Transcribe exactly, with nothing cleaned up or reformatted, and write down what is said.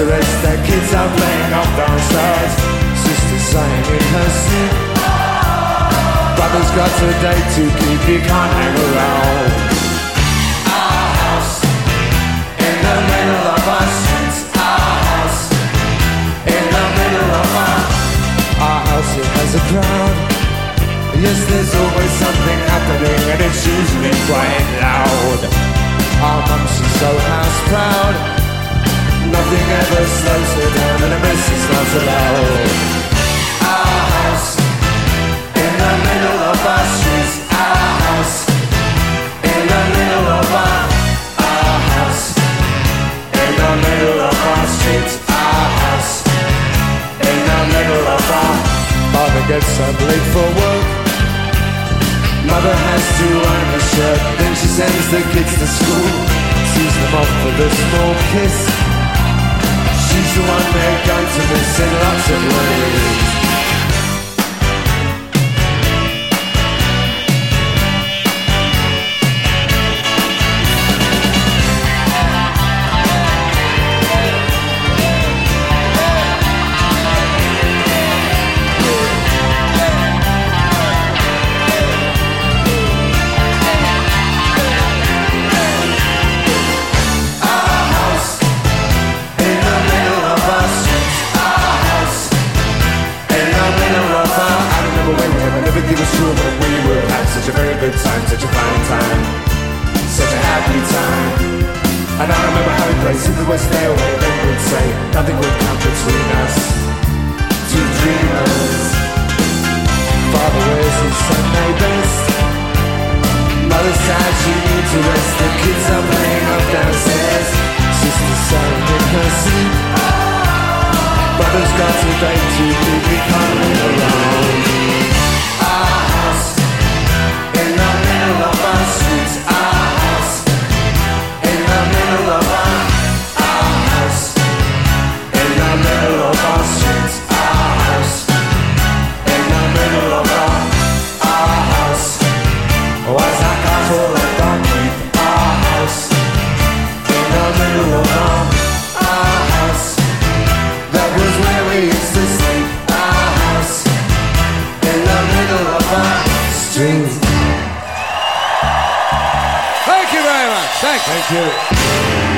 to rest. Their kids are playing off downstairs. Sister sighing in her sleep. Brother's got a date to keep, he can't hang around. Our house in the middle of our streets. Our house in the middle of our Our house, it has a crowd. Yes, there's always something happening, and it's usually quite loud. Our mum, she's so house proud. Nothing ever slows her down, and a mess is not allowed. Our house in the middle of our streets. Our house in the middle of our Our house in the middle of our streets. Our house in the middle of our Father gets up late for work. Mother has to iron a shirt. Then she sends the kids to school, sees them off with a small kiss. She's the one they're going to miss in lots of ways. Such a very good time, such a fine time, such a happy time. And I remember how we played if we would stay away, then we'd say nothing would come between us, two dreamers. Father wears his Sunday best. Mother's sad, she needs to rest. The kids are playing up downstairs. Sister's sighing in her sleep. Brother's got a date to keep, he can't wait around. Our house in the middle of our streets. Our house in the middle of our Our house in the middle of our streets. Our house in the middle of our Our house was a castle that don't keep. Our house in the middle of our Our house, that was where we used to sleep. Our house in the middle of our streets. Thank you very much. Thank you. Thank you.